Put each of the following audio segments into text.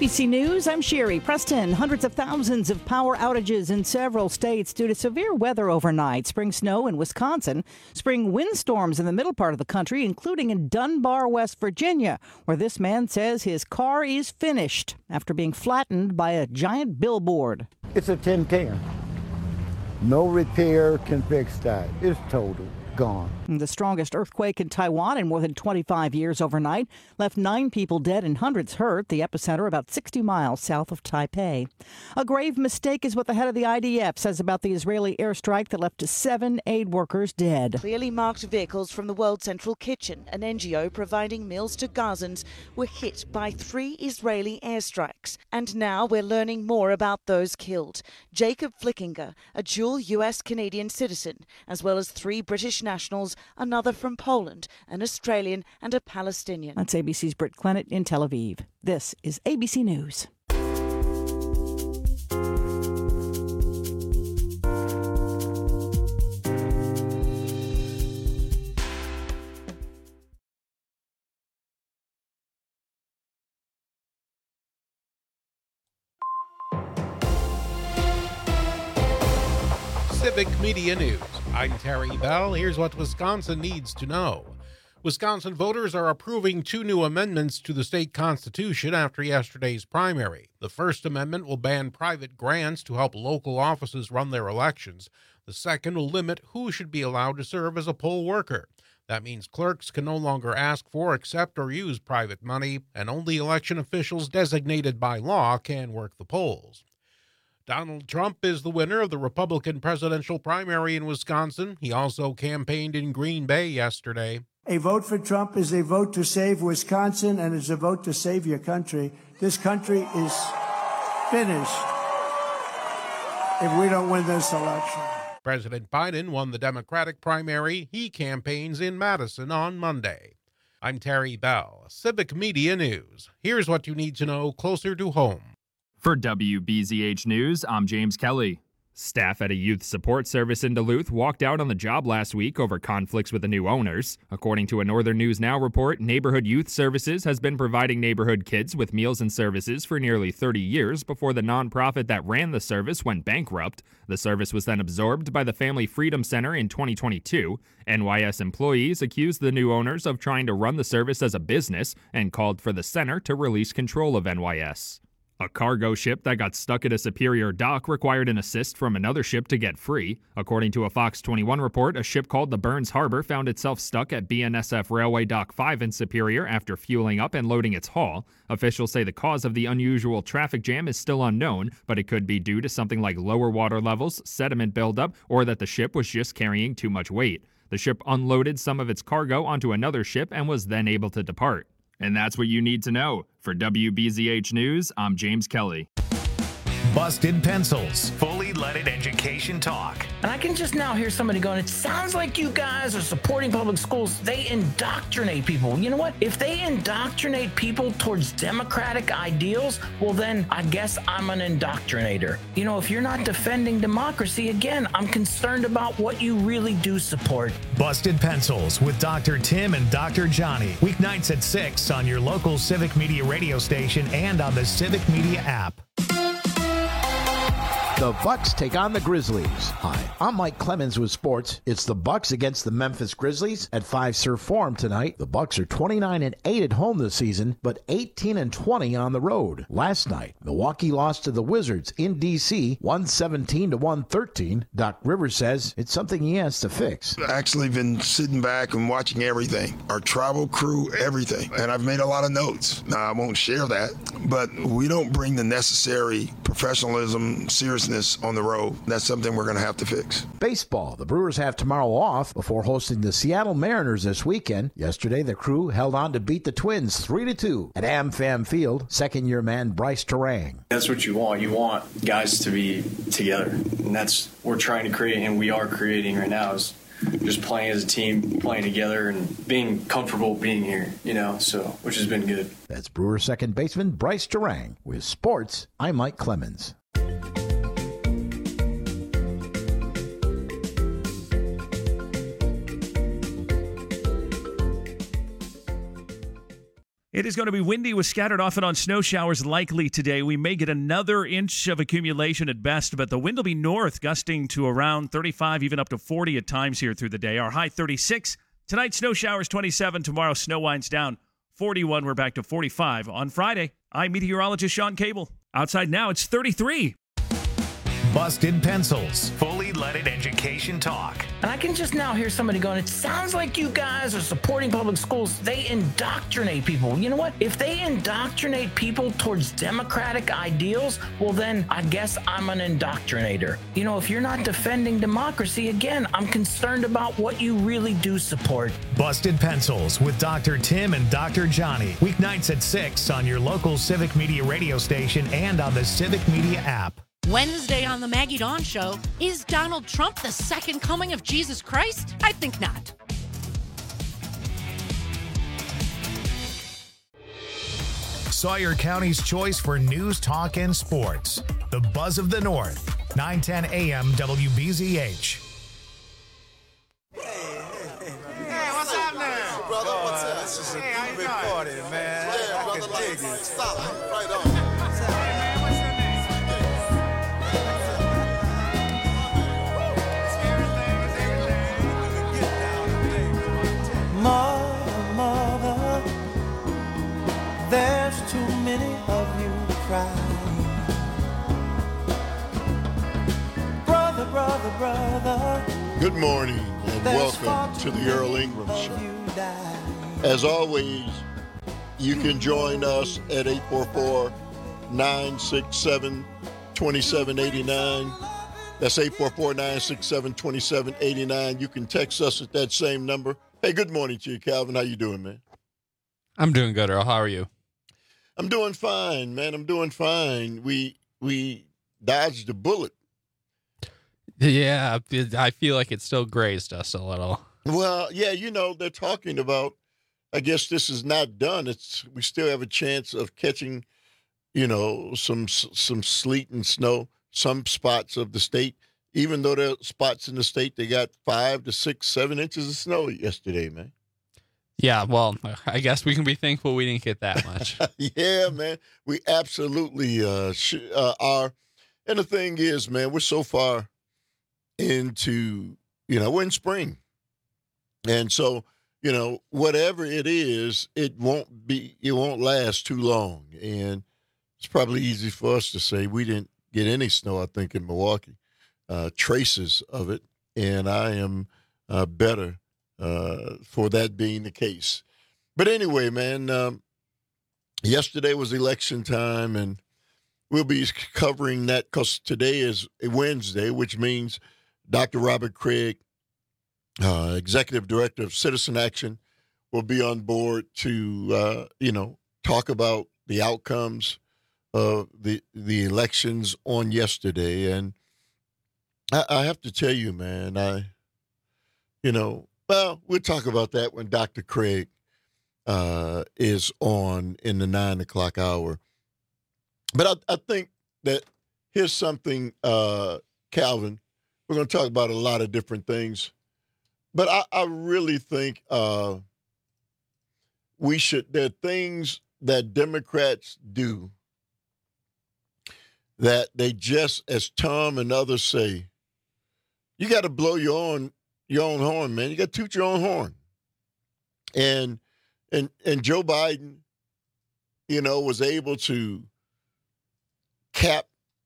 ABC News, I'm Sherry Preston. Hundreds of thousands of power outages in several states due to severe weather overnight. Spring snow in Wisconsin, spring windstorms in the middle part of the country, including in Dunbar, West Virginia, where this man says his car is finished after being flattened by a giant billboard. It's a 1010. No repair can fix that. It's total. Gone. The strongest earthquake in Taiwan in more than 25 years overnight left 9 people dead and hundreds hurt. The epicenter about 60 miles south of Taipei. A grave mistake is what the head of the IDF says about the Israeli airstrike that left 7 aid workers dead. Clearly marked vehicles from the World Central Kitchen, an NGO providing meals to Gazans, were hit by 3 Israeli airstrikes. And now we're learning more about those killed. Jacob Flickinger, a dual US-Canadian citizen, as well as 3 British nationals, another from Poland, an Australian and a Palestinian. That's ABC's Britt Clennett in Tel Aviv. This is ABC News. Civic Media News. I'm Terry Bell. Here's what Wisconsin needs to know. Wisconsin voters are approving 2 new amendments to the state constitution after yesterday's primary. The first amendment will ban private grants to help local offices run their elections. The second will limit who should be allowed to serve as a poll worker. That means clerks can no longer ask for, accept, or use private money, and only election officials designated by law can work the polls. Donald Trump is the winner of the Republican presidential primary in Wisconsin. He also campaigned in Green Bay yesterday. A vote for Trump is a vote to save Wisconsin, and it's a vote to save your country. This country is finished if we don't win this election. President Biden won the Democratic primary. He campaigns in Madison on Monday. I'm Terry Bell, Civic Media News. Here's what you need to know closer to home. For WBZH News, I'm James Kelly. Staff at a youth support service in Duluth walked out on the job last week over conflicts with the new owners. According to a Northern News Now report, Neighborhood Youth Services has been providing neighborhood kids with meals and services for nearly 30 years before the nonprofit that ran the service went bankrupt. The service was then absorbed by the Family Freedom Center in 2022. NYS employees accused the new owners of trying to run the service as a business and called for the center to release control of NYS. A cargo ship that got stuck at a Superior dock required an assist from another ship to get free. According to a Fox 21 report, a ship called the Burns Harbor found itself stuck at BNSF Railway Dock 5 in Superior after fueling up and loading its haul. Officials say the cause of the unusual traffic jam is still unknown, but it could be due to something like lower water levels, sediment buildup, or that the ship was just carrying too much weight. The ship unloaded some of its cargo onto another ship and was then able to depart. And that's what you need to know. For WBZH News, I'm James Kelly. Busted Pencils, fully leaded education talk. And I can just now hear somebody going, it sounds like you guys are supporting public schools. They indoctrinate people. You know what? If they indoctrinate people towards democratic ideals, well then I guess I'm an indoctrinator. You know, if you're not defending democracy, again, I'm concerned about what you really do support. Busted Pencils with Dr. Tim and Dr. Johnny. Weeknights at 6 on your local Civic Media radio station and on the Civic Media app. The Bucks take on the Grizzlies. Hi, I'm Mike Clemens with sports. It's the Bucks against the Memphis Grizzlies at Fiserv Forum tonight. The Bucks are 29-8 at home this season, but 18-20 on the road. Last night, Milwaukee lost to the Wizards in D.C. 117-113. Doc Rivers says it's something he has to fix. I've actually been sitting back and watching everything. Our travel crew, everything. And I've made a lot of notes. Now, I won't share that, but we don't bring the necessary professionalism, seriousness on the road. That's something we're going to have to fix. Baseball. The Brewers have tomorrow off before hosting the Seattle Mariners this weekend. Yesterday, the crew held on to beat the Twins 3-2 at AmFam Field. Second-year man Bryce Terang. That's what you want. You want guys to be together. And that's what we're trying to create, and we are creating right now, is just playing as a team, playing together, and being comfortable being here, so which has been good. That's Brewers second baseman Bryce Terang. With sports, I'm Mike Clemens. It is going to be windy with scattered off and on snow showers likely today. We may get another inch of accumulation at best, but the wind will be north, gusting to around 35, even up to 40 at times here through the day. Our high 36. Tonight, snow showers 27. Tomorrow, snow winds down 41. We're back to 45 on Friday. I'm meteorologist Sean Cable. Outside now, it's 33. Busted Pencils. Fully leaded education talk. And I can just now hear somebody going, it sounds like you guys are supporting public schools. They indoctrinate people. You know what? If they indoctrinate people towards democratic ideals, well, then I guess I'm an indoctrinator. You know, if you're not defending democracy, again, I'm concerned about what you really do support. Busted Pencils with Dr. Tim and Dr. Johnny. Weeknights at 6 on your local Civic Media radio station and on the Civic Media app. Wednesday on the Maggie Dawn Show, is Donald Trump the second coming of Jesus Christ? I think not. Sawyer County's choice for news, talk, and sports. The Buzz of the North, 910 AM WBZH. Hey, what's up now? Brother, what's up? This is a big party, man. Yeah, brother, I can dig it. Stop. Right on. Mother, there's too many of you crying. Brother. Good morning and welcome to the Earl Ingram Show. As always, you can join us at 844-967-2789. That's 844-967-2789. You can text us at that same number. Hey, good morning to you, Calvin. How you doing, man? I'm doing good, Earl. How are you? I'm doing fine, man. I'm doing fine. We dodged a bullet. Yeah, I feel like it still grazed us a little. Well, yeah, they're talking about, I guess this is not done. We still have a chance of catching, some sleet and snow, some spots of the state. Even though there are spots in the state, they got 5 to 6, 7 inches of snow yesterday, man. Yeah, well, I guess we can be thankful we didn't get that much. Yeah, man, we absolutely are. And the thing is, man, we're so far into, we're in spring. And so, whatever it is, it won't last too long. And it's probably easy for us to say we didn't get any snow, I think, in Milwaukee. Traces of it, and I am better for that being the case. But anyway, man, yesterday was election time, and we'll be covering that because today is Wednesday, which means Dr. Robert Craig, Executive Director of Citizen Action, will be on board to, talk about the outcomes of the elections on yesterday. And I have to tell you, man, we'll talk about that when Dr. Craig is on in the 9 o'clock hour. But I think that here's something, Calvin, we're going to talk about a lot of different things. But I really think there are things that Democrats do that they just, as Tom and others say, you got to blow your own horn, man. You got to toot your own horn. And Joe Biden, was able to cap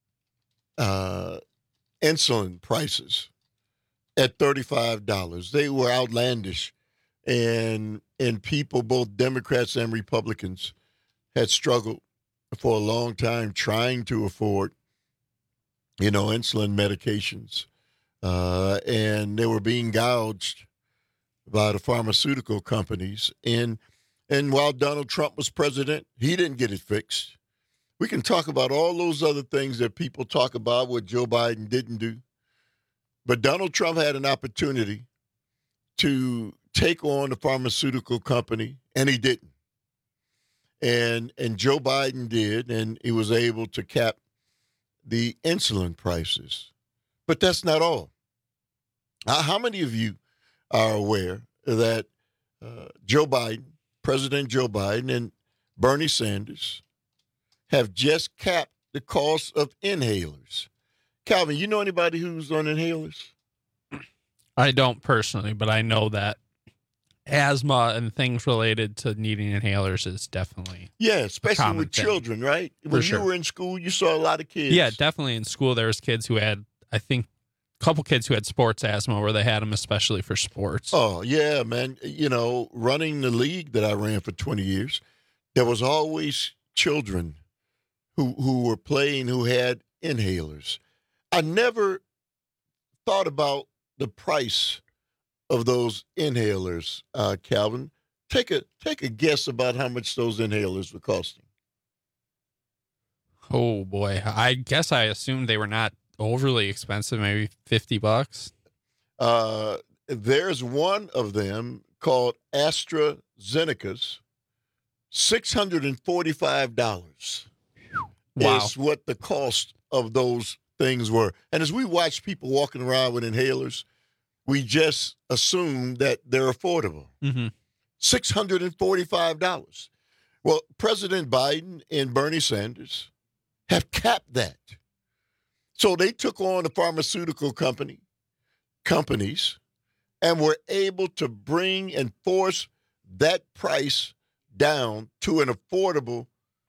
insulin prices at $35. They were outlandish, and people, both Democrats and Republicans, had struggled for a long time trying to afford, insulin medications. And they were being gouged by the pharmaceutical companies. And while Donald Trump was president, he didn't get it fixed. We can talk about all those other things that people talk about, what Joe Biden didn't do. But Donald Trump had an opportunity to take on the pharmaceutical company, and he didn't. And Joe Biden did, and he was able to cap the insulin prices. But that's not all. How many of you are aware that Joe Biden, President Joe Biden, Bernie Sanders, have just capped the cost of inhalers. Calvin, you know anybody who's on inhalers? I don't personally, but I know that asthma and things related to needing inhalers is definitely especially with children, right? When you were in school, you saw a lot of kids. Yeah, definitely in school there was kids who had, I think, a couple kids who had sports asthma where they had them especially for sports. Oh, yeah, man. You know, running the league that I ran for 20 years, there was always children who were playing who had inhalers. I never thought about the price of those inhalers, Calvin. Take a guess about how much those inhalers were costing. Oh boy, I guess I assumed they were not overly expensive, maybe $50. There's one of them called AstraZeneca's, $645. Wow. Is what the cost of those things were. And as we watch people walking around with inhalers, we just assume that they're affordable. Mm-hmm. $645. Well, President Biden and Bernie Sanders have capped that. So they took on the pharmaceutical companies and were able to bring and force that price down to an affordable,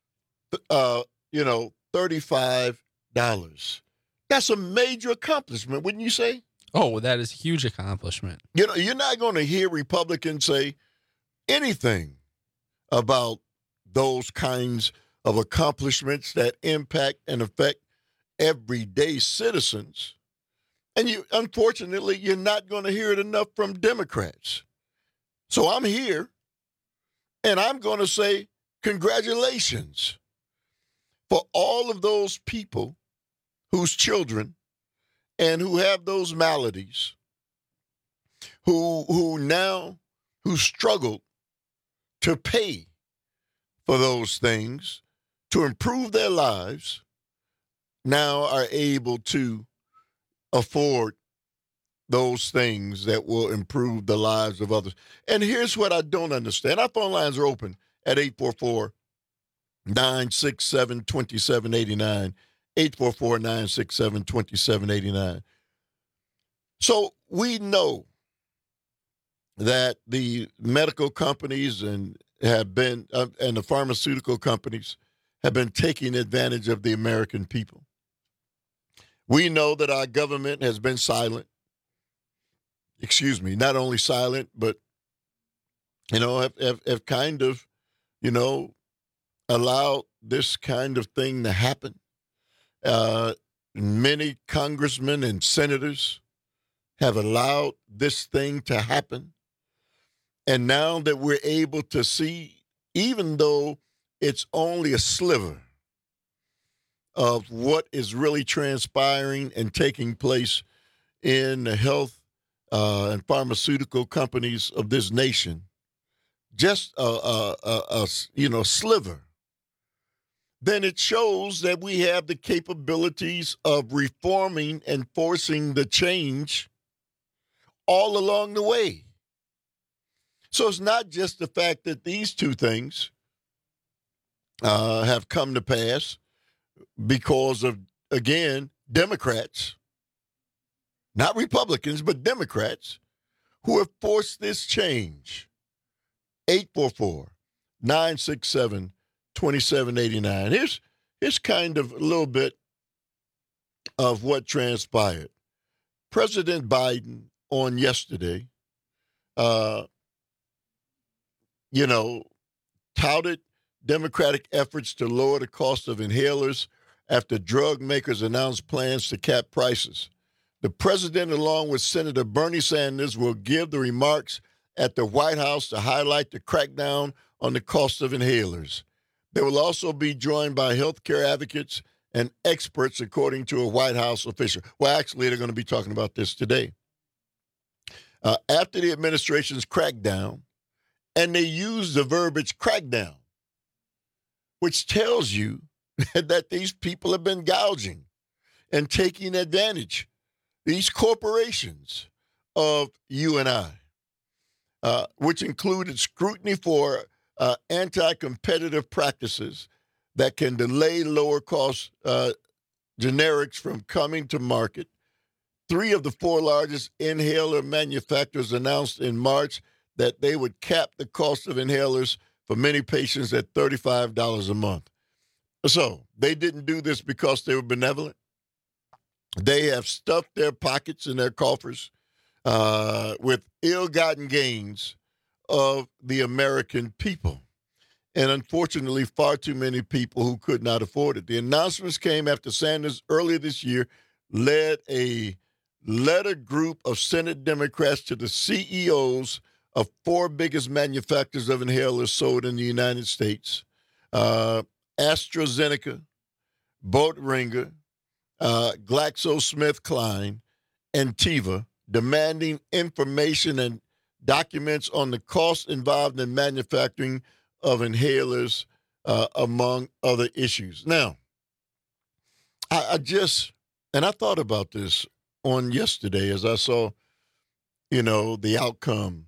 $35. That's a major accomplishment, wouldn't you say? Oh, that is a huge accomplishment. You know, you're not going to hear Republicans say anything about those kinds of accomplishments that impact and affect everyday citizens. And unfortunately, you're not going to hear it enough from Democrats. So I'm here, and I'm going to say congratulations for all of those people whose children and who have those maladies, who struggled to pay for those things to improve their lives, now are able to afford those things that will improve the lives of others. And here's what I don't understand. Our phone lines are open at 844-967-2789, 844-967-2789. So we know that the medical companies and the pharmaceutical companies have been taking advantage of the American people. We know that our government has been silent. Excuse me, not only silent, but, have kind of, allowed this kind of thing to happen. Many congressmen and senators have allowed this thing to happen. And now that we're able to see, even though it's only a sliver of what is really transpiring and taking place in the health and pharmaceutical companies of this nation, just a sliver, then it shows that we have the capabilities of reforming and forcing the change all along the way. So it's not just the fact that these two things have come to pass because of, again, Democrats, not Republicans, but Democrats, who have forced this change. 844-967-2789. Here's kind of a little bit of what transpired. President Biden on yesterday, touted Democratic efforts to lower the cost of inhalers after drug makers announced plans to cap prices. The president, along with Senator Bernie Sanders, will give the remarks at the White House to highlight the crackdown on the cost of inhalers. They will also be joined by healthcare advocates and experts, according to a White House official. Well, actually, they're going to be talking about this today. After the administration's crackdown, and they use the verbiage crackdown, which tells you that these people have been gouging and taking advantage, these corporations, of you and I, which included scrutiny for anti-competitive practices that can delay lower-cost generics from coming to market. 3 of the 4 largest inhaler manufacturers announced in March that they would cap the cost of inhalers for many patients at $35 a month. So they didn't do this because they were benevolent. They have stuffed their pockets and their coffers with ill-gotten gains of the American people. And unfortunately, far too many people who could not afford it. The announcements came after Sanders earlier this year led a letter group of Senate Democrats to the CEOs of 4 biggest manufacturers of inhalers sold in the United States, AstraZeneca, Boehringer, GlaxoSmithKline, and Teva, demanding information and documents on the costs involved in manufacturing of inhalers, among other issues. Now, I thought about this on yesterday as I saw, the outcome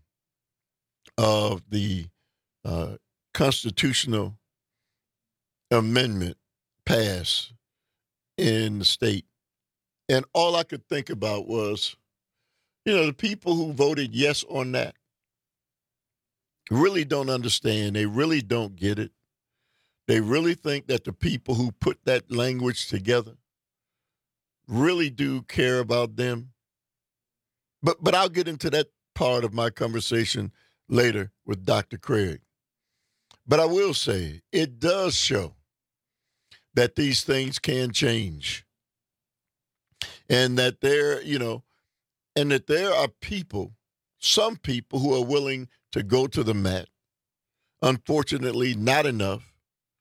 of the constitutional amendment pass in the state. And all I could think about was, the people who voted yes on that really don't understand. They really don't get it. They really think that the people who put that language together really do care about them. But I'll get into that part of my conversation later with Dr. Craig. But I will say it does show that these things can change. And that there are people, some people who are willing to go to the mat. Unfortunately, not enough.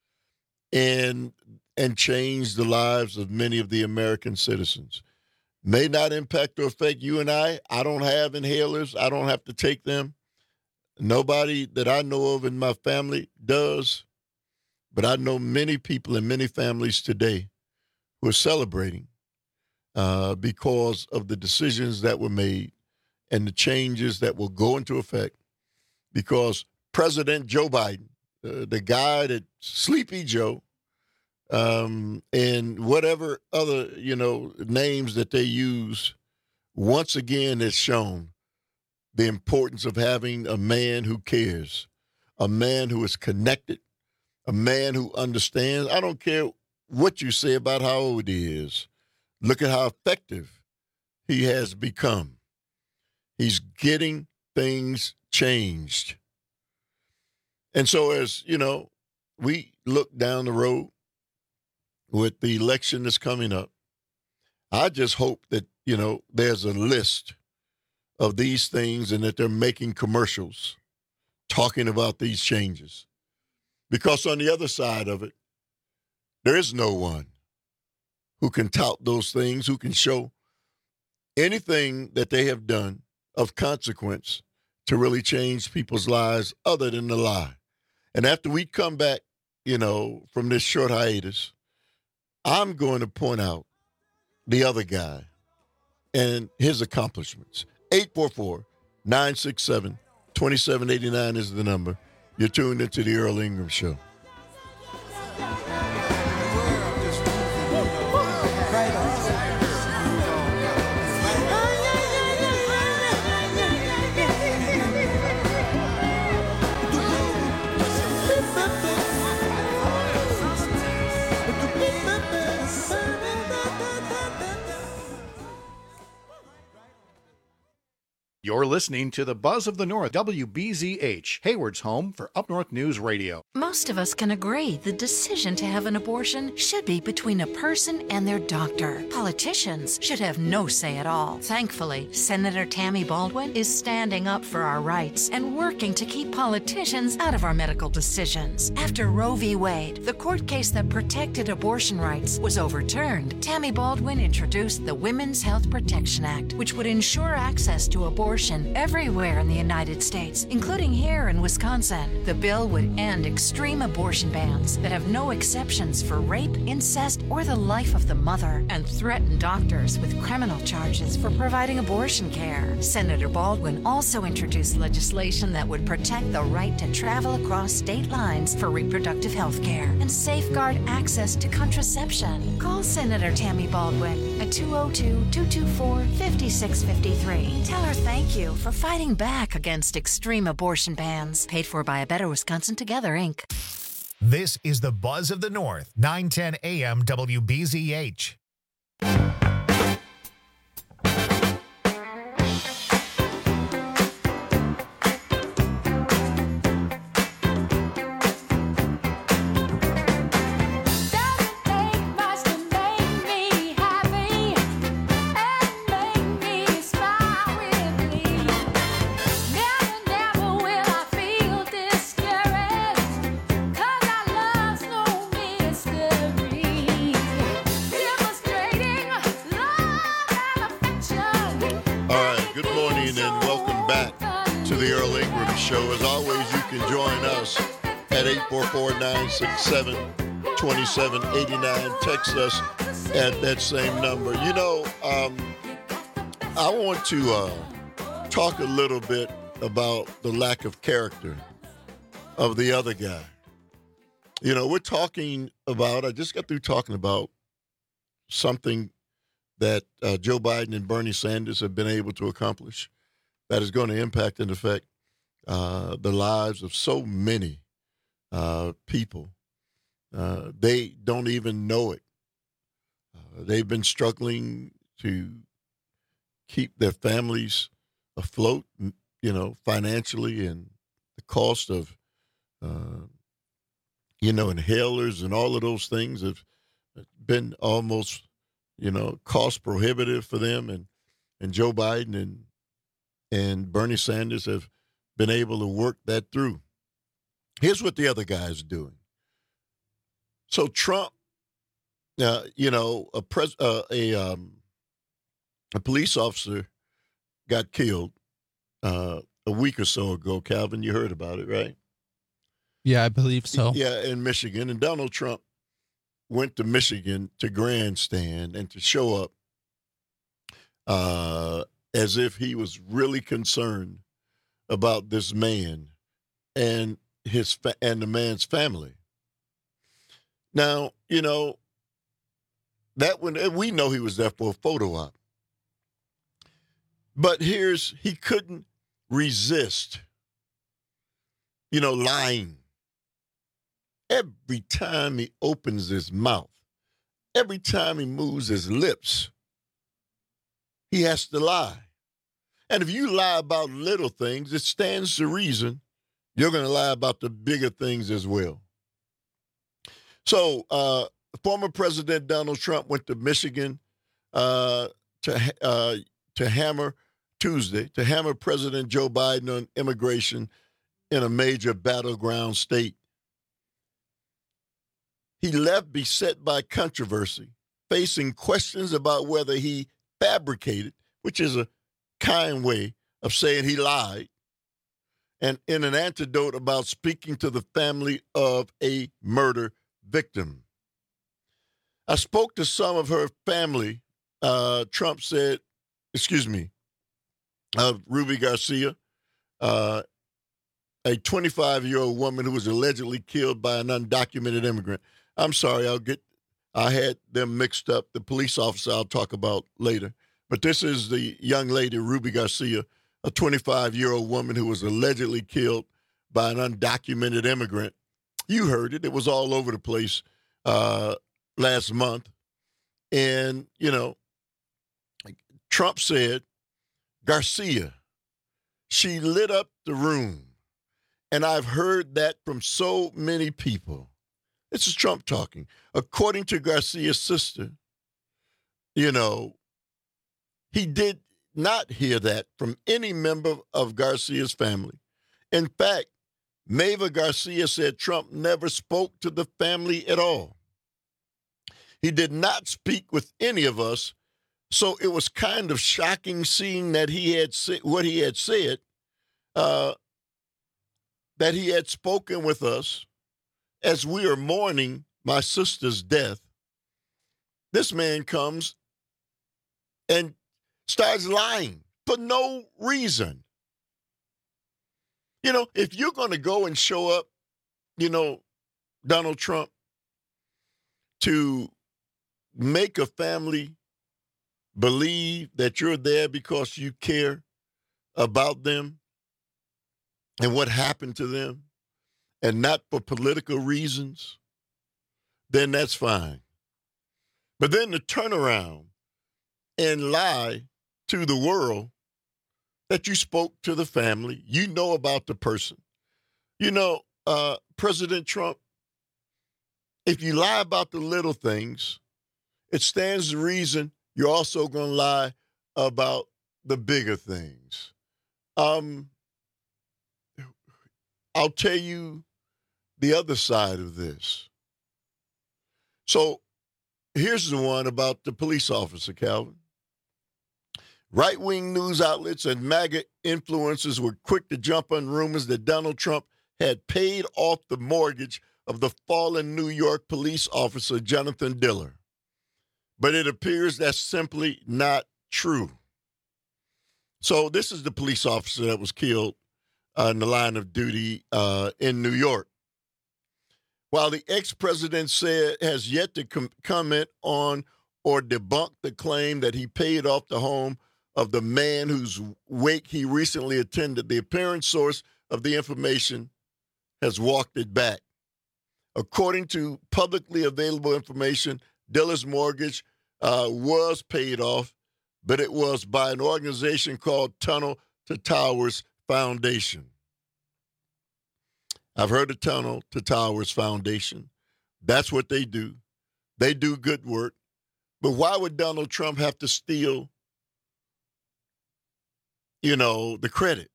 And change the lives of many of the American citizens. May not impact or affect you and I. I don't have inhalers. I don't have to take them. Nobody that I know of in my family does. But I know many people in many families today who are celebrating because of the decisions that were made and the changes that will go into effect. Because President Joe Biden, the guy that Sleepy Joe, and whatever other, names that they use, once again has shown the importance of having a man who cares, a man who is connected, a man who understands. I don't care what you say about how old he is. Look at how effective he has become. He's getting things changed. And so as, we look down the road with the election that's coming up, I just hope that, there's a list of these things and that they're making commercials talking about these changes. Because on the other side of it, there is no one who can tout those things, who can show anything that they have done of consequence to really change people's lives other than the lie. And after we come back, from this short hiatus, I'm going to point out the other guy and his accomplishments. 844-967-2789 is the number. You're tuned into the Earl Ingram Show. You're listening to the Buzz of the North, WBZH, Hayward's home for Up North News Radio. Most of us can agree the decision to have an abortion should be between a person and their doctor. Politicians should have no say at all. Thankfully, Senator Tammy Baldwin is standing up for our rights and working to keep politicians out of our medical decisions. After Roe v. Wade, the court case that protected abortion rights, was overturned, Tammy Baldwin introduced the Women's Health Protection Act, which would ensure access to abortion abortion everywhere in the United States, including here in Wisconsin. The bill would end extreme abortion bans that have no exceptions for rape, incest, or the life of the mother, and threaten doctors with criminal charges for providing abortion care. Senator Baldwin also introduced legislation that would protect the right to travel across state lines for reproductive health care and safeguard access to contraception. Call Senator Tammy Baldwin at 202-224-5653. Tell her thank you for fighting back against extreme abortion bans. Paid for by A Better Wisconsin Together, Inc. This is the Buzz of the North, 910 AM WBZH. Show. As always, you can join us at 844-967-2789. Text us at that same number. You know, I want to talk a little bit about the lack of character of the other guy. You know, we're talking about, I just got through talking about something that Joe Biden and Bernie Sanders have been able to accomplish that is going to impact and affect the lives of so many people. They don't even know it. They've been struggling to keep their families afloat, you know, financially, and the cost of, you know, inhalers and all of those things have been almost, you know, cost prohibitive for them. And Joe Biden and Bernie Sanders have been able to work that through. Here's what the other guy's doing. So Trump, you know, a police officer got killed a week or so ago. Calvin, you heard about it, right? Yeah, I believe so. Yeah, in Michigan. And Donald Trump went to Michigan to grandstand and to show up as if he was really concerned about this man and and the man's family. Now, you know, that when we know he was there for a photo op. But he couldn't resist, you know, lying. Every time he opens his mouth, every time he moves his lips, he has to lie. And if you lie about little things, it stands to reason you're going to lie about the bigger things as well. So former President Donald Trump went to Michigan to hammer President Joe Biden on immigration in a major battleground state. He left beset by controversy, facing questions about whether he fabricated, which is a kind way of saying he lied, and in an anecdote about speaking to the family of a murder victim. I spoke to some of her family, Trump said, Ruby Garcia, a 25-year-old woman who was allegedly killed by an undocumented immigrant. I'm sorry, I had them mixed up. The police officer I'll talk about later. But this is the young lady, Ruby Garcia, a 25-year-old woman who was allegedly killed by an undocumented immigrant. You heard it. It was all over the place last month. And, you know, Trump said, Garcia, she lit up the room. And I've heard that from so many people. This is Trump talking. According to Garcia's sister, you know, he did not hear that from any member of Garcia's family. In fact, Mava Garcia said Trump never spoke to the family at all. He did not speak with any of us So it was kind of shocking seeing that he had what he had said, that he had spoken with us as we are mourning my sister's death. This man comes and starts lying for no reason. You know, if you're going to go and show up, you know, Donald Trump, to make a family believe that you're there because you care about them and what happened to them and not for political reasons, then that's fine. But then to turn around and lie to the world that you spoke to the family, you know about the person. You know, President Trump, if you lie about the little things, it stands to reason you're also going to lie about the bigger things. I'll tell you the other side of this. So here's the one about the police officer, Calvin. Right-wing news outlets and MAGA influencers were quick to jump on rumors that Donald Trump had paid off the mortgage of the fallen New York police officer, Jonathan Diller. But it appears that's simply not true. So this is the police officer that was killed in the line of duty in New York. While the ex-president has yet to comment on or debunk the claim that he paid off the home of the man whose wake he recently attended, the apparent source of the information has walked it back. According to publicly available information, Diller's mortgage was paid off, but it was by an organization called Tunnel to Towers Foundation. I've heard of Tunnel to Towers Foundation. That's what they do. They do good work. But why would Donald Trump have to steal, the credit?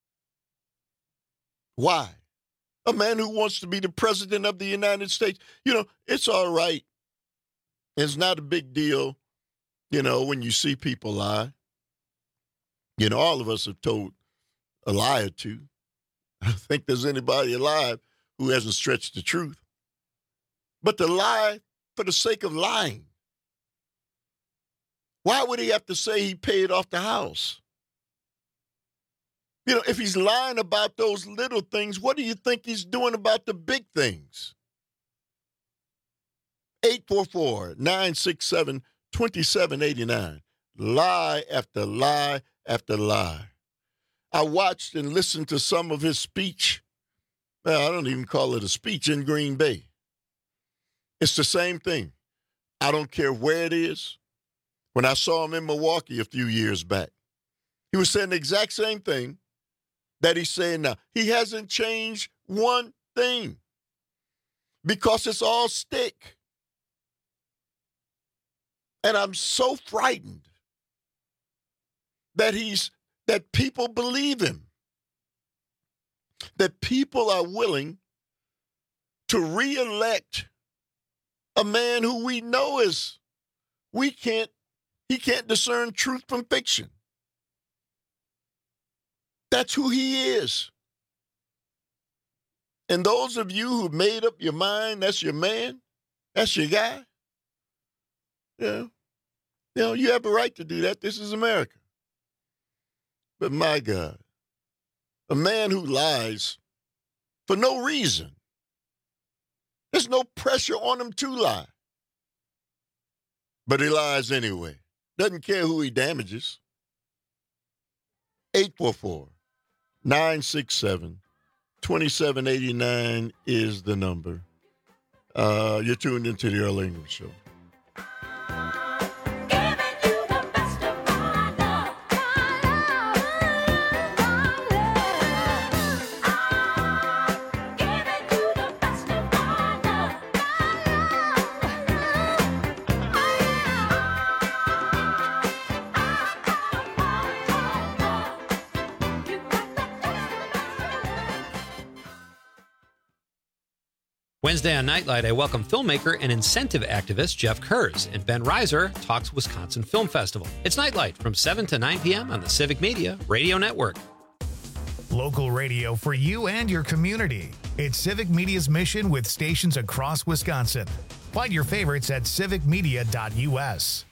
Why? A man who wants to be the president of the United States, it's all right. It's not a big deal, when you see people lie. All of us have told a lie or two. I don't think there's anybody alive who hasn't stretched the truth. But to lie for the sake of lying. Why would he have to say he paid off the house? If he's lying about those little things, what do you think he's doing about the big things? 844-967-2789. Lie after lie after lie. I watched and listened to some of his speech. Well, I don't even call it a speech in Green Bay. It's the same thing. I don't care where it is. When I saw him in Milwaukee a few years back, he was saying the exact same thing that he's saying now. He hasn't changed one thing because it's all stick. And I'm so frightened that people believe him, that people are willing to reelect a man who we know he can't discern truth from fiction. That's who he is. And those of you who made up your mind, that's your man, that's your guy, you have a right to do that. This is America. But my God, a man who lies for no reason. There's no pressure on him to lie. But he lies anyway. Doesn't care who he damages. 844-967-2789 is the number. You're tuned into the Earl Ingram Show. Wednesday on Nightlight, I welcome filmmaker and incentive activist Jeff Kurz, and Ben Reiser talks Wisconsin Film Festival. It's Nightlight from 7 to 9 p.m. on the Civic Media Radio Network. Local radio for you and your community. It's Civic Media's mission with stations across Wisconsin. Find your favorites at civicmedia.us.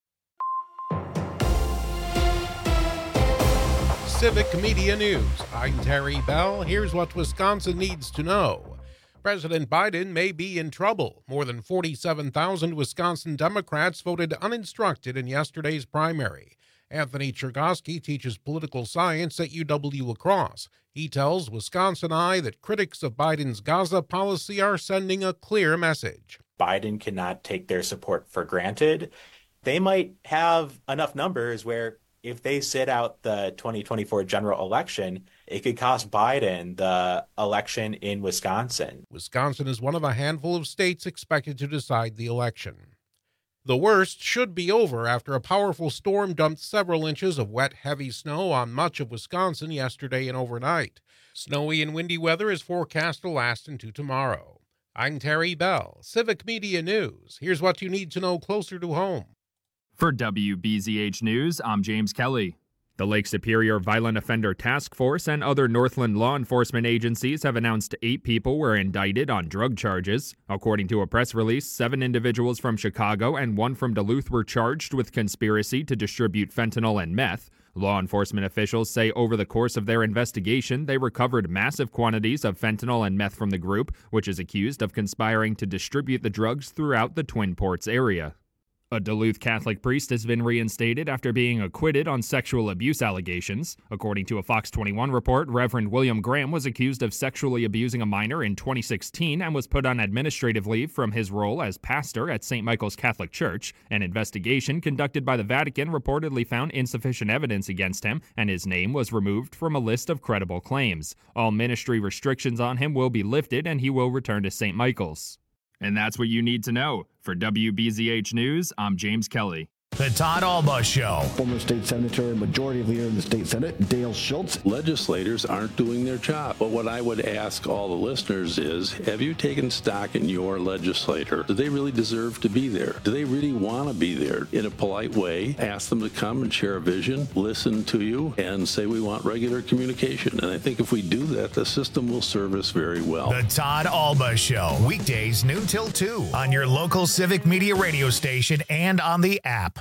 Civic Media News. I'm Terry Bell. Here's what Wisconsin needs to know. President Biden may be in trouble. More than 47,000 Wisconsin Democrats voted uninstructed in yesterday's primary. Anthony Chergosky teaches political science at UW-La Crosse. He tells Wisconsin Eye that critics of Biden's Gaza policy are sending a clear message. Biden cannot take their support for granted. They might have enough numbers where if they sit out the 2024 general election, it could cost Biden the election in Wisconsin. Wisconsin is one of a handful of states expected to decide the election. The worst should be over after a powerful storm dumped several inches of wet, heavy snow on much of Wisconsin yesterday and overnight. Snowy and windy weather is forecast to last into tomorrow. I'm Terry Bell, Civic Media News. Here's what you need to know closer to home. For WBZH News, I'm James Kelly. The Lake Superior Violent Offender Task Force and other Northland law enforcement agencies have announced 8 people were indicted on drug charges. According to a press release, 7 individuals from Chicago and 1 from Duluth were charged with conspiracy to distribute fentanyl and meth. Law enforcement officials say over the course of their investigation, they recovered massive quantities of fentanyl and meth from the group, which is accused of conspiring to distribute the drugs throughout the Twin Ports area. A Duluth Catholic priest has been reinstated after being acquitted on sexual abuse allegations. According to a Fox 21 report, Reverend William Graham was accused of sexually abusing a minor in 2016 and was put on administrative leave from his role as pastor at St. Michael's Catholic Church. An investigation conducted by the Vatican reportedly found insufficient evidence against him, and his name was removed from a list of credible claims. All ministry restrictions on him will be lifted, and he will return to St. Michael's. And that's what you need to know. For WBZH News, I'm James Kelly. The Todd Alba Show. Former state senator and majority leader in the state senate, Dale Schultz. Legislators aren't doing their job. But what I would ask all the listeners is, have you taken stock in your legislator? Do they really deserve to be there? Do they really want to be there? In a polite way, ask them to come and share a vision, listen to you, and say we want regular communication. And I think if we do that, the system will serve us very well. The Todd Alba Show. Weekdays noon till 2 on your local Civic Media radio station and on the app.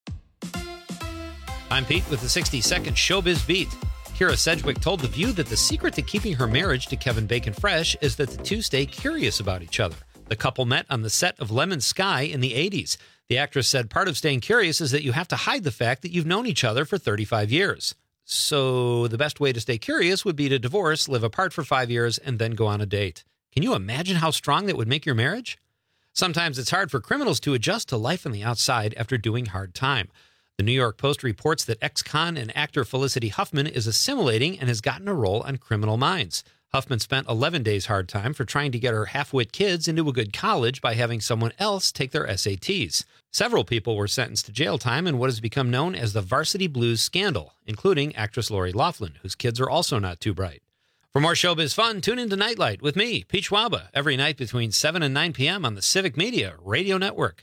I'm Pete with the 60-second Showbiz Beat. Kira Sedgwick told The View that the secret to keeping her marriage to Kevin Bacon fresh is that the two stay curious about each other. The couple met on the set of Lemon Sky in the 80s. The actress said part of staying curious is that you have to hide the fact that you've known each other for 35 years. So the best way to stay curious would be to divorce, live apart for 5 years, and then go on a date. Can you imagine how strong that would make your marriage? Sometimes it's hard for criminals to adjust to life on the outside after doing hard time. The New York Post reports that ex-con and actor Felicity Huffman is assimilating and has gotten a role on Criminal Minds. Huffman spent 11 days hard time for trying to get her half-wit kids into a good college by having someone else take their SATs. Several people were sentenced to jail time in what has become known as the Varsity Blues scandal, including actress Lori Loughlin, whose kids are also not too bright. For more showbiz fun, tune in to Nightlight with me, Pete Schwaba, every night between 7 and 9 p.m. on the Civic Media Radio Network.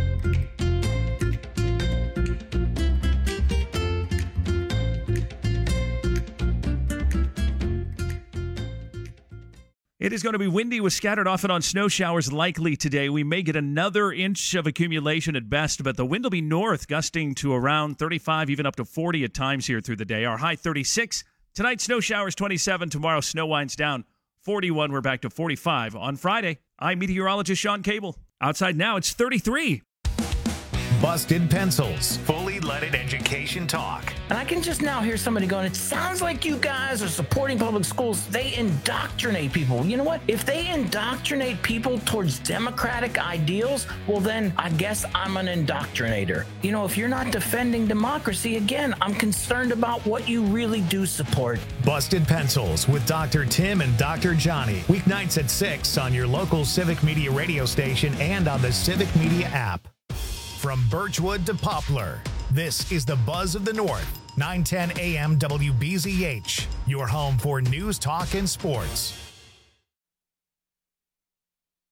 It is going to be windy with scattered off and on snow showers likely today. We may get another inch of accumulation at best, but the wind will be north, gusting to around 35, even up to 40 at times here through the day. Our high 36. Tonight, snow showers 27. Tomorrow, snow winds down 41. We're back to 45 on Friday. I'm meteorologist Sean Cable. Outside now, it's 33. Busted Pencils. Fully leaded education talk. And I can just now hear somebody going, it sounds like you guys are supporting public schools. They indoctrinate people. You know what? If they indoctrinate people towards democratic ideals, well, then I guess I'm an indoctrinator. You know, if you're not defending democracy, again, I'm concerned about what you really do support. Busted Pencils with Dr. Tim and Dr. Johnny. Weeknights at 6 on your local Civic Media radio station and on the Civic Media app. From Birchwood to Poplar, this is the Buzz of the North, 910 AM WBZH, your home for news, talk, and sports.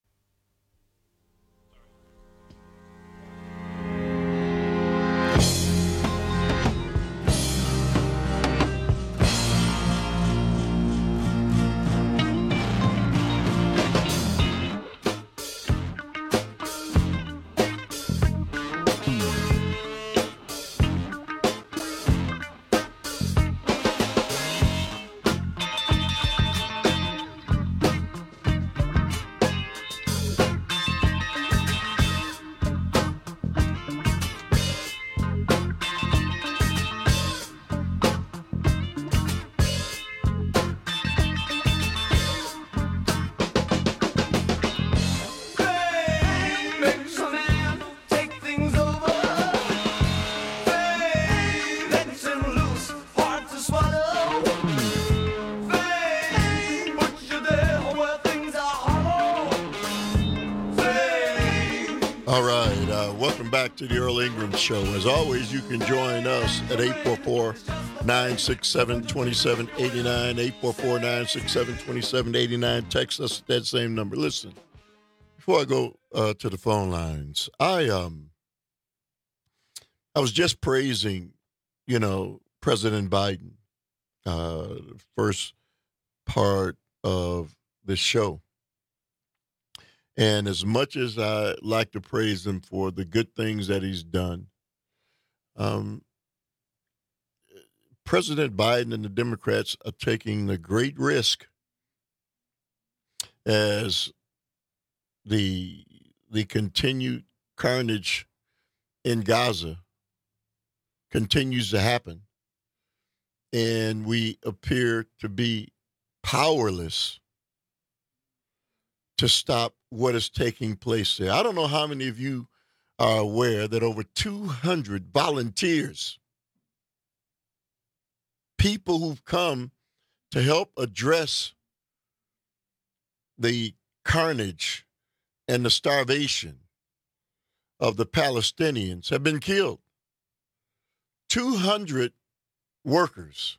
All right. Welcome back to the Earl Ingram Show. As always, you can join us at 844-967-2789, 844-967-2789. Text us at that same number. Listen, before I go to the phone lines, I was just praising, President Biden, first part of the show. And as much as I like to praise him for the good things that he's done, President Biden and the Democrats are taking the great risk as the continued carnage in Gaza continues to happen, and we appear to be powerless to stop what is taking place there. I don't know how many of you are aware that over 200 volunteers, people who've come to help address the carnage and the starvation of the Palestinians, have been killed. 200 workers,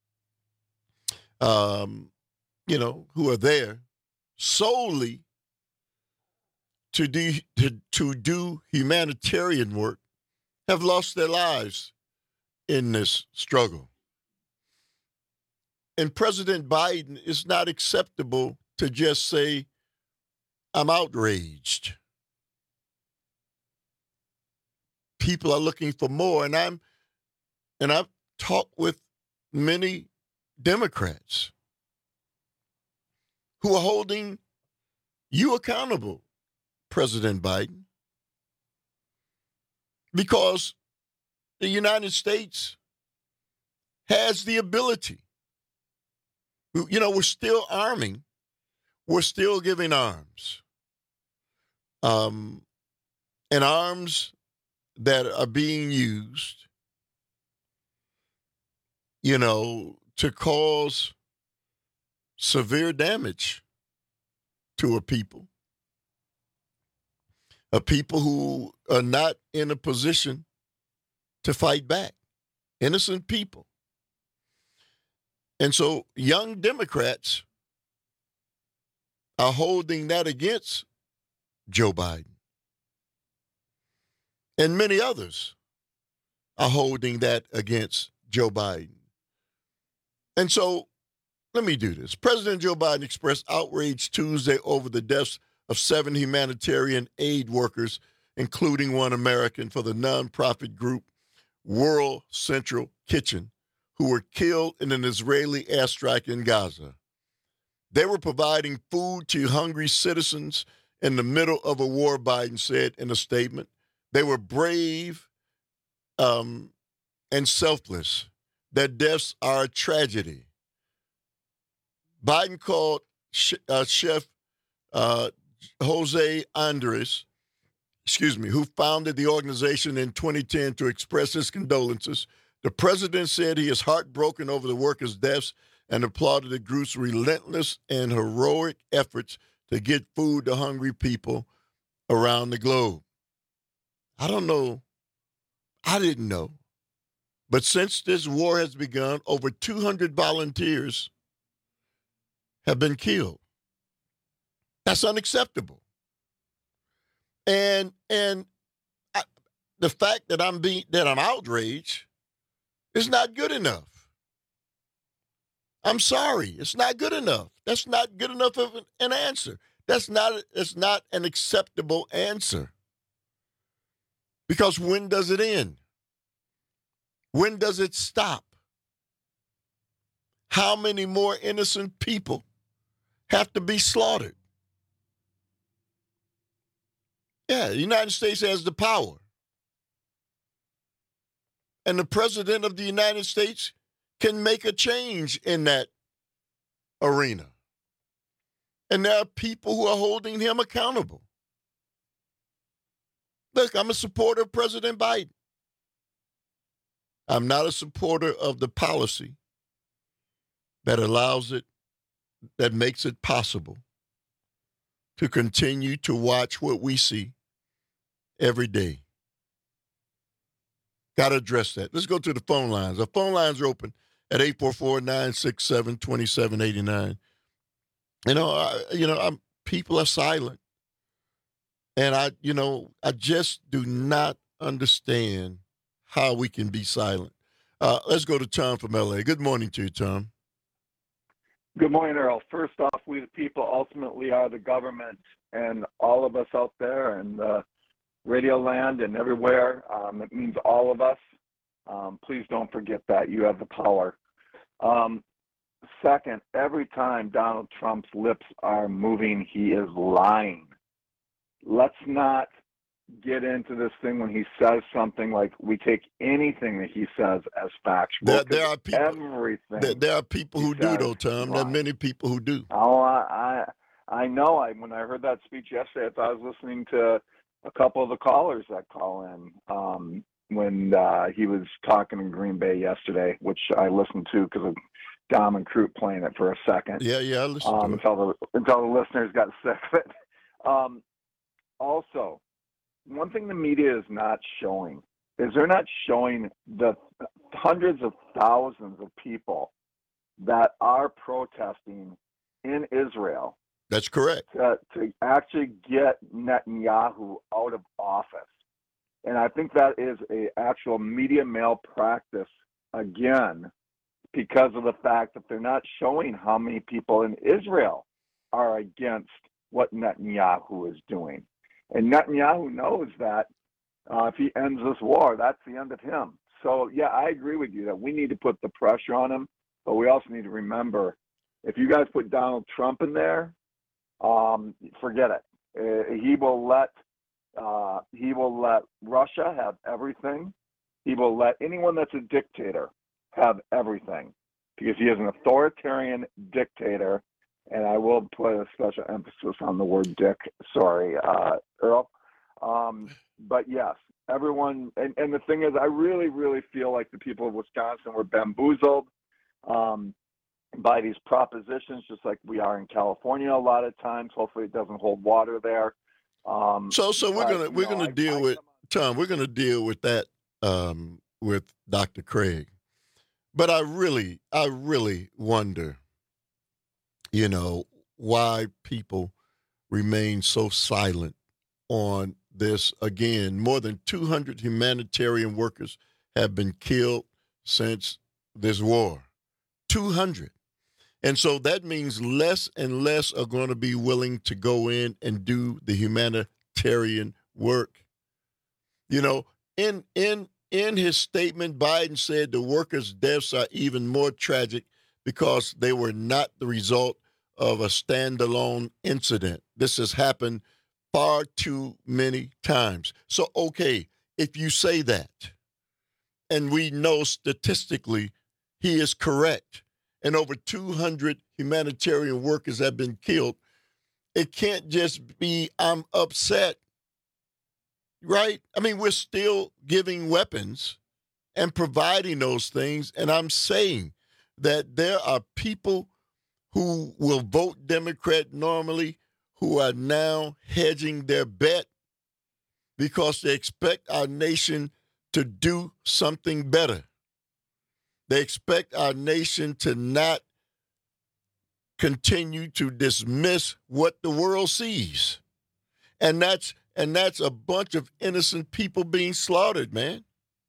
who are there solely to do humanitarian work, have lost their lives in this struggle. And President Biden, it's not acceptable to just say, I'm outraged. People are looking for more, and I've talked with many Democrats who are holding you accountable, President Biden, because the United States has the ability. We're still arming. We're still giving arms. And arms that are being used, to cause severe damage to a people who are not in a position to fight back, innocent people. And so young Democrats are holding that against Joe Biden. And many others are holding that against Joe Biden. And so let me do this. President Joe Biden expressed outrage Tuesday over the deaths of 7 humanitarian aid workers, including one American for the nonprofit group World Central Kitchen, who were killed in an Israeli airstrike in Gaza. They were providing food to hungry citizens in the middle of a war, Biden said in a statement. They were brave and selfless. Their deaths are a tragedy. Biden called Chef Jose Andres, who founded the organization in 2010 to express his condolences. The president said he is heartbroken over the workers' deaths and applauded the group's relentless and heroic efforts to get food to hungry people around the globe. I don't know. I didn't know. But since this war has begun, over 200 volunteers have been killed. That's unacceptable. And the fact that I'm outraged is not good enough. I'm sorry, it's not good enough. That's not good enough of an answer. It's not an acceptable answer. Because when does it end? When does it stop? How many more innocent people have to be slaughtered? Yeah, the United States has the power. And the president of the United States can make a change in that arena. And there are people who are holding him accountable. Look, I'm a supporter of President Biden. I'm not a supporter of the policy that allows it, that makes it possible to continue to watch what we see every day. Got to address that. Let's go to the phone lines. The phone lines are open at 844-967-2789. People are silent. And I just do not understand how we can be silent. Let's go to Tom from L.A. Good morning to you, Tom. Good morning, Earl. First off, we the people ultimately are the government, and all of us out there and Radio Land and everywhere. It means all of us. Please don't forget that. You have the power. Second, every time Donald Trump's lips are moving, he is lying. Let's not get into this thing when he says something like we take anything that he says as factual. There are people. Everything. There are people who do, though, Tom. There are many people who do. Oh, I know. When I heard that speech yesterday, I thought I was listening to a couple of the callers that call in when he was talking in Green Bay yesterday, which I listened to because of Dom and Crute playing it for a second. Yeah, I listened to it. Until the listeners got sick of it. Also, one thing the media is not showing is they're not showing the hundreds of thousands of people that are protesting in Israel. That's correct. To actually get Netanyahu out of office. And I think that is a actual media malpractice again, because of the fact that they're not showing how many people in Israel are against what Netanyahu is doing. And Netanyahu knows that if he ends this war, that's the end of him. So, yeah, I agree with you that we need to put the pressure on him, but we also need to remember, if you guys put Donald Trump in there, forget it. He will let Russia have everything. He will let anyone that's a dictator have everything, because he is an authoritarian dictator. And I will put a special emphasis on the word dick. Sorry, Earl. But yes, everyone. And the thing is, I really, really feel like the people of Wisconsin were bamboozled by these propositions, just like we are in California a lot of times. Hopefully it doesn't hold water there. So we're gonna deal with Tom. We're gonna deal with that with Dr. Craig. But I really wonder, why people remain so silent on this. Again, more than 200 humanitarian workers have been killed since this war. 200. And so that means less and less are going to be willing to go in and do the humanitarian work. In his statement, Biden said the workers' deaths are even more tragic because they were not the result of a standalone incident. This has happened far too many times. So, okay, if you say that, and we know statistically he is correct, and over 200 humanitarian workers have been killed, it can't just be, I'm upset, right? I mean, we're still giving weapons and providing those things, and I'm saying that there are people who will vote Democrat normally who are now hedging their bet because they expect our nation to do something better. They expect our nation to not continue to dismiss what the world sees. And that's a bunch of innocent people being slaughtered, man.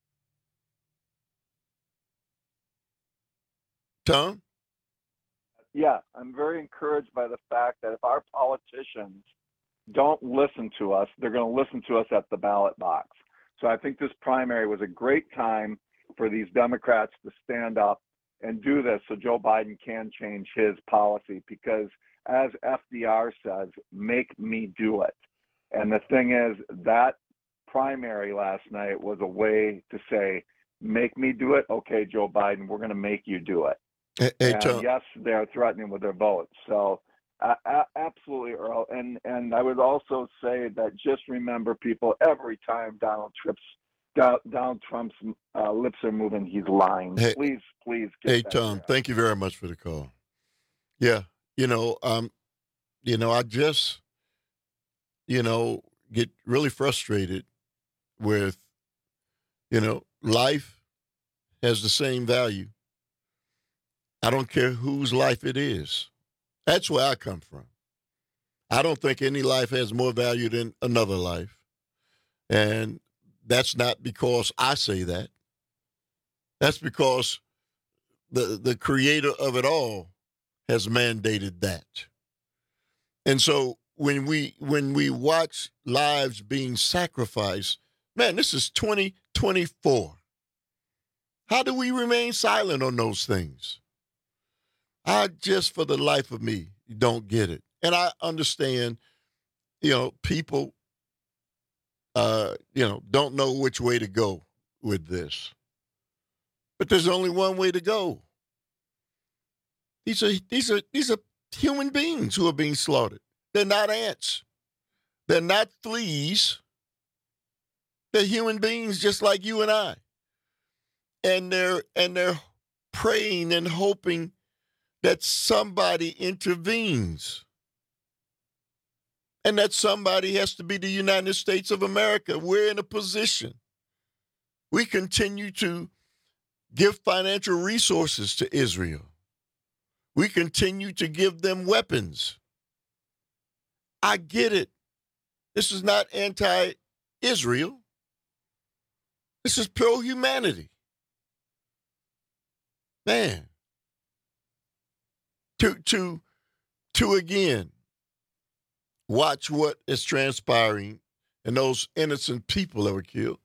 Tom? Yeah, I'm very encouraged by the fact that if our politicians don't listen to us, they're going to listen to us at the ballot box. So I think this primary was a great time for these Democrats to stand up and do this so Joe Biden can change his policy, because as FDR says, make me do it. And the thing is, that primary last night was a way to say, make me do it. Okay, Joe Biden, we're going to make you do it. Hey, Tom. Yes, they're threatening with their votes. So absolutely, Earl. And I would also say that just remember, people, every time Donald Trump's lips are moving, he's lying. Hey, please. Hey, Tom, thank you very much for the call. Yeah, I just, get really frustrated with, life has the same value. I don't care whose life it is. That's where I come from. I don't think any life has more value than another life. And that's not because I say that. That's because the creator of it all has mandated that. And so when we watch lives being sacrificed, man, this is 2024. How do we remain silent on those things? I just, for the life of me, don't get it. And I understand, people, don't know which way to go with this. But there's only one way to go. These are human beings who are being slaughtered. They're not ants. They're not fleas. They're human beings just like you and I. And they're praying and hoping that somebody intervenes. And that somebody has to be the United States of America. We're in a position. We continue to give financial resources to Israel. We continue to give them weapons. I get it. This is not anti-Israel. This is pro-humanity. Man. To again, watch what is transpiring and those innocent people that were killed.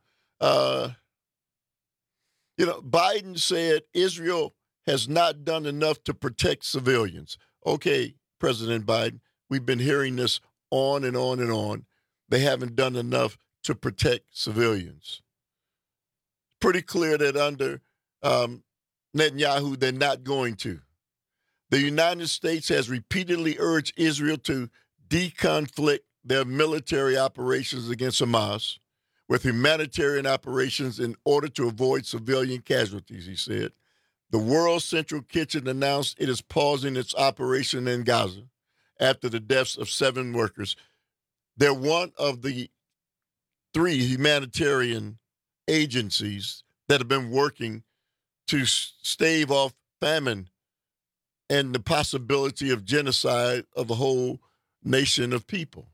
Biden said Israel has not done enough to protect civilians. Okay, President Biden, we've been hearing this on and on and on. They haven't done enough to protect civilians. Pretty clear that under Netanyahu, they're not going to. The United States has repeatedly urged Israel to deconflict their military operations against Hamas with humanitarian operations in order to avoid civilian casualties, he said. The World Central Kitchen announced it is pausing its operation in Gaza after the deaths of 7 workers. They're one of the 3 humanitarian agencies that have been working to stave off famine and the possibility of genocide of a whole nation of people.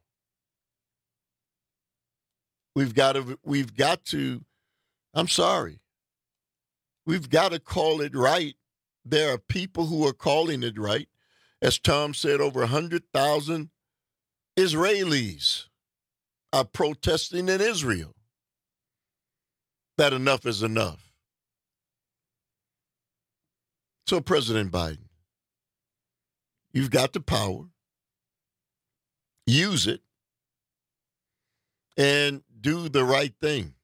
We've got to, I'm sorry, we've got to call it right. There are people who are calling it right. As Tom said, over 100,000 Israelis are protesting in Israel that enough is enough. So, President Biden, you've got the power. Use it and do the right thing.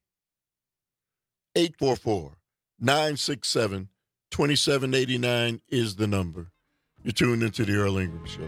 844-967-2789 is the number. You're tuned into the Earl Ingram Show.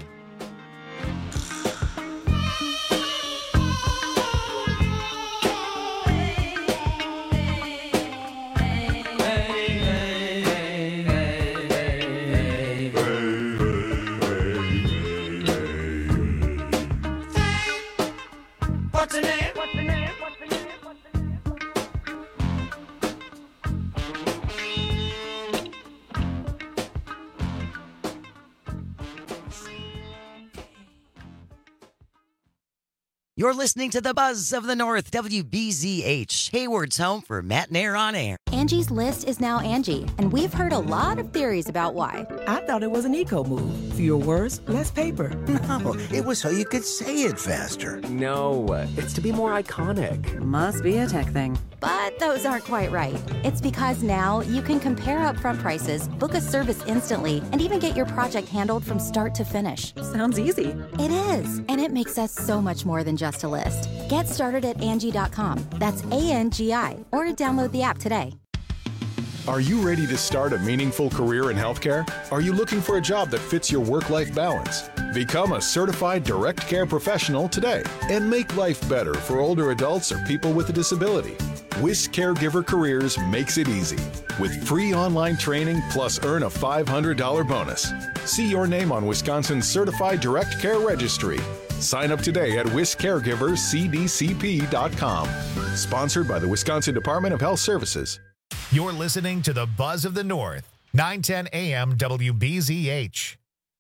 You're listening to the Buzz of the North, WBZH, Hayward's home for Matt and Air on Air. Angie's List is now Angie, and we've heard a lot of theories about why. I thought it was an eco move. Fewer words, less paper. No, it was so you could say it faster. No, it's to be more iconic. Must be a tech thing. But those aren't quite right. It's because now you can compare upfront prices, book a service instantly, and even get your project handled from start to finish. Sounds easy. It is, and it makes us so much more than just a list. Get started at Angie.com. That's ANGI, or download the app today. Are you ready to start a meaningful career in healthcare? Are you looking for a job that fits your work-life balance? Become a certified direct care professional today and make life better for older adults or people with a disability. WIS Caregiver Careers makes it easy with free online training plus earn a $500 bonus. See your name on Wisconsin's Certified Direct Care Registry. Sign up today at wiscaregivercdcp.com. Sponsored by the Wisconsin Department of Health Services. You're listening to the Buzz of the North, 910 AM WBZH.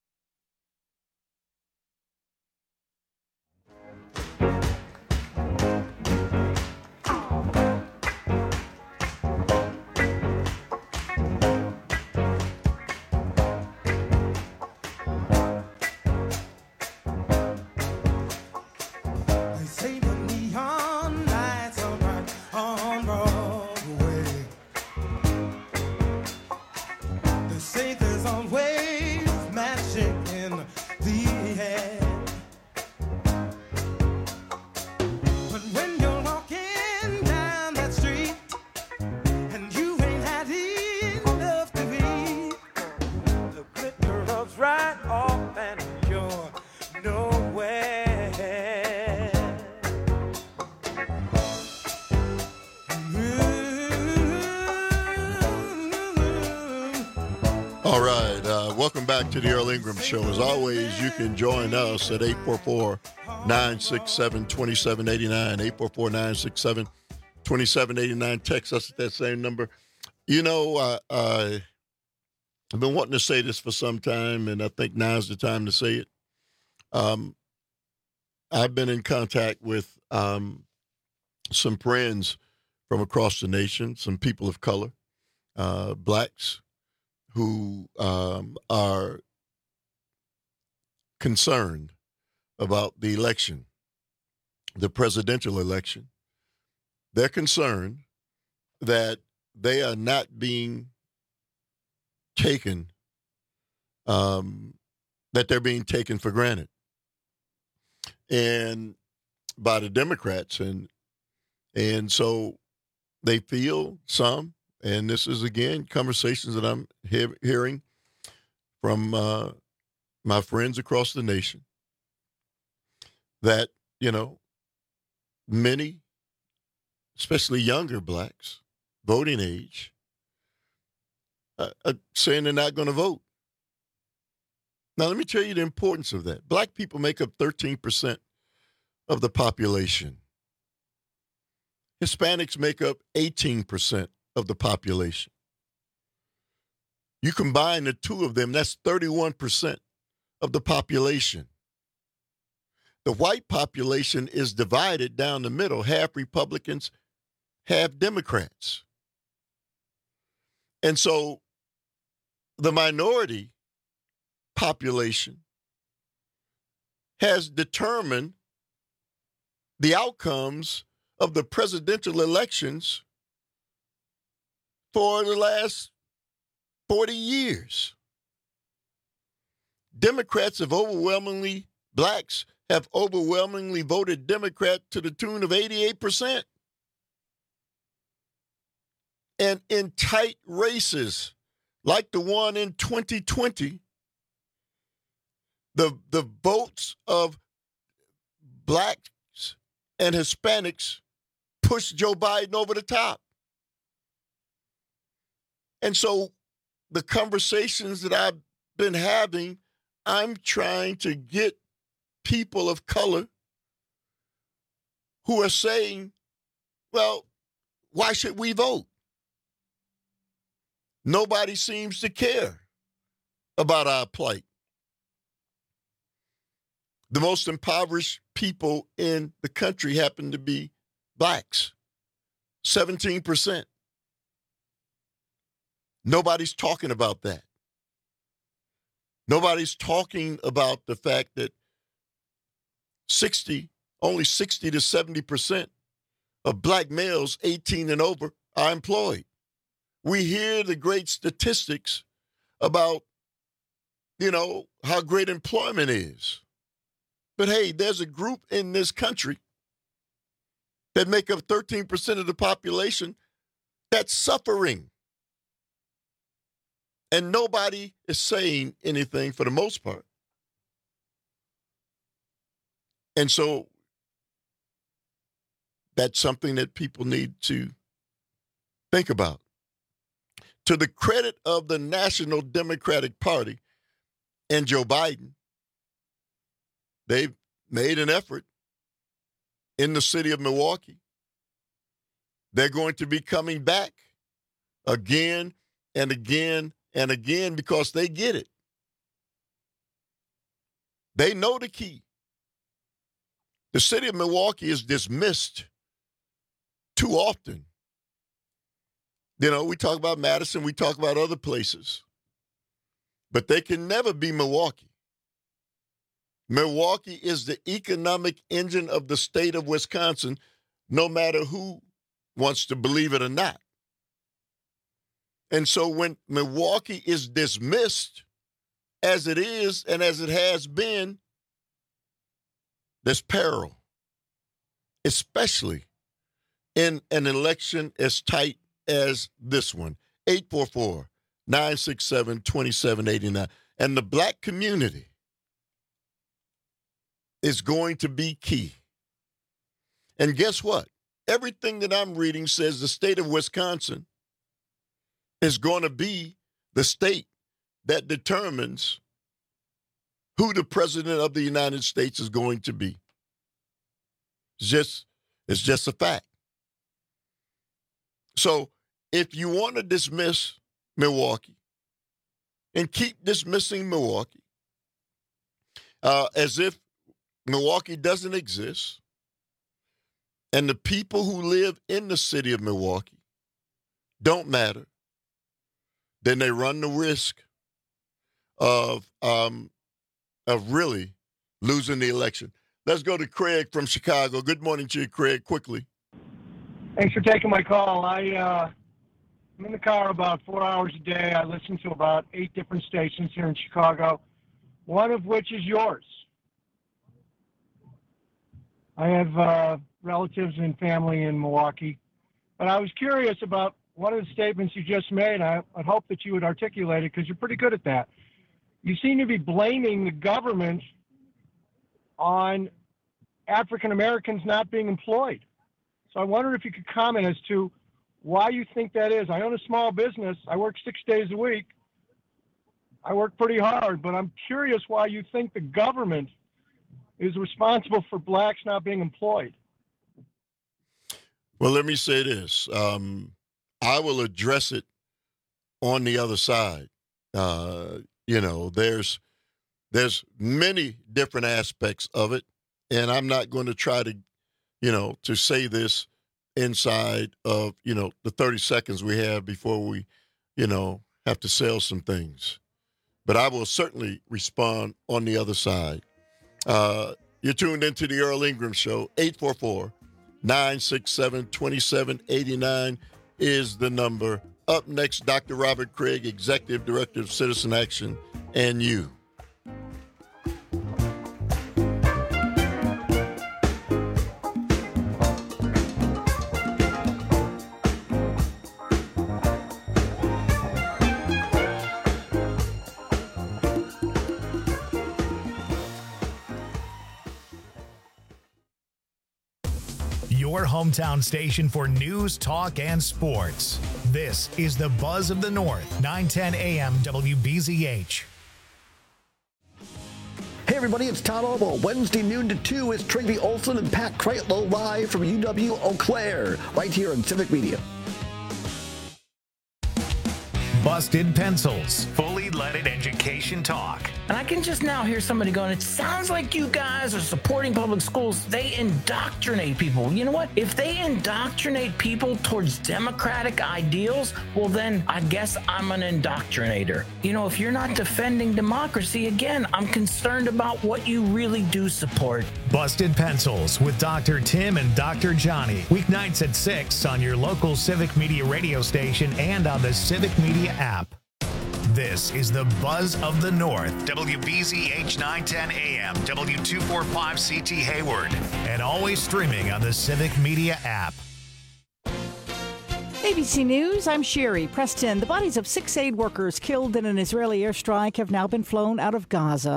Welcome back to the Earl Ingram Show. As always, you can join us at 844-967-2789, 844-967-2789. Text us at that same number. You know, I've been wanting to say this for some time, and I think now's the time to say it. I've been in contact with some friends from across the nation, some people of color, blacks, who are concerned about the election, the presidential election. They're concerned that they are not being taken, that they're being taken for granted, and by the Democrats. And so they feel some, and this is, again, conversations that I'm hearing from my friends across the nation, that, you know, many, especially younger blacks, voting age, are saying they're not going to vote. Now, let me tell you the importance of that. Black people make up 13% of the population. Hispanics make up 18% of the population. You combine the two of them, that's 31% of the population. The white population is divided down the middle, half Republicans, half Democrats. And so the minority population has determined the outcomes of the presidential elections for the last 40 years. Democrats have overwhelmingly, blacks have overwhelmingly voted Democrat to the tune of 88%. And in tight races, like the one in 2020, the votes of blacks and Hispanics pushed Joe Biden over the top. And so the conversations that I've been having, I'm trying to get people of color who are saying, well, why should we vote? Nobody seems to care about our plight. The most impoverished people in the country happen to be blacks, 17%. Nobody's talking about that. Nobody's talking about the fact that only 60 to 70% of black males 18 and over are employed. We hear the great statistics about, you know, how great employment is. But hey, there's a group in this country that make up 13% of the population that's suffering. And nobody is saying anything for the most part. And so that's something that people need to think about. To the credit of the National Democratic Party and Joe Biden, they've made an effort in the city of Milwaukee They're going to be coming back again and again and again because they get it. They know the key. The city of Milwaukee is dismissed too often. You know, we talk about Madison, we talk about other places, but they can never be Milwaukee. Milwaukee is the economic engine of the state of Wisconsin, no matter who wants to believe it or not. And so when Milwaukee is dismissed, as it is and as it has been, there's peril, especially in an election as tight as this one. 844-967-2789. And the black community is going to be key. And guess what? Everything that I'm reading says the state of Wisconsin is going to be the state that determines who the president of the United States is going to be. It's just a fact. So if you want to dismiss Milwaukee and keep dismissing Milwaukee as if Milwaukee doesn't exist, and the people who live in the city of Milwaukee don't matter, then they run the risk of really losing the election. Let's go to Craig from Chicago. Good morning to you, Craig, quickly. Thanks for taking my call. I'm in the car about 4 hours a day. I listen to about 8 different stations here in Chicago, one of which is yours. I have relatives and family in Milwaukee, but I was curious about one of the statements you just made. I'd hope that you would articulate it because you're pretty good at that. You seem to be blaming the government on African Americans not being employed. So I wonder if you could comment as to why you think that is. I own a small business. I work 6 days a week. I work pretty hard, but I'm curious why you think the government is responsible for blacks not being employed. Well, let me say this. I will address it on the other side. There's many different aspects of it, and I'm not going to try to, to say this inside of, the 30 seconds we have before we, have to sell some things. But I will certainly respond on the other side. You're tuned into the Earl Ingram Show. 844-967-2789 is the number. Up next, Dr. Robert Craig, Executive Director of Citizen Action, and you. Your hometown station for news, talk, and sports. This is the Buzz of the North, 910 AM WBZH. Hey everybody, it's Todd Albo. Wednesday noon to 2 is Tracy Olson and Pat Kreitlow live from UW Eau Claire, right here on Civic Media. Busted Pencils, fully leaded education talk. And I can just now hear somebody going, it sounds like you guys are supporting public schools. They indoctrinate people. You know what? If they indoctrinate people towards democratic ideals, well then I guess I'm an indoctrinator. If you're not defending democracy, again, I'm concerned about what you really do support. Busted Pencils with Dr. Tim and Dr. Johnny. Weeknights at 6 on your local Civic Media radio station and on the Civic Media app. This is the Buzz of the North, WBZH 910 AM, W245CT Hayward, and always streaming on the Civic Media app. ABC News, I'm Sherry Preston. The bodies of 6 aid workers killed in an Israeli airstrike have now been flown out of Gaza.